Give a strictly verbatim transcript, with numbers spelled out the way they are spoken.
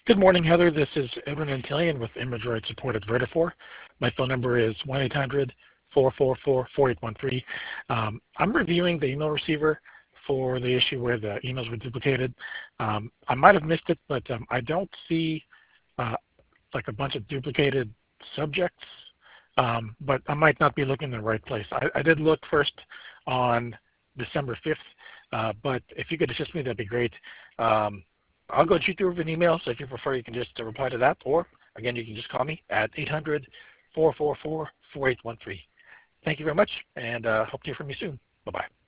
Good morning, Heather. This is Edwin Antillian with Image Right Support at Vertafore. My phone number is one eight hundred, four four four, four eight one three. Um, I'm reviewing the email receiver for the issue where the emails were duplicated. Um, I might have missed it, but um, I don't see uh, like a bunch of duplicated subjects, um, but I might not be looking in the right place. I, I did look first on December fifth, uh, but if you could assist me, that'd be great. Um, I'll go shoot you over an email, so if you prefer, you can just uh, reply to that, or again, you can just call me at eight hundred, four four four, four eight one three. Thank you very much, and uh, hope to hear from you soon. Bye-bye.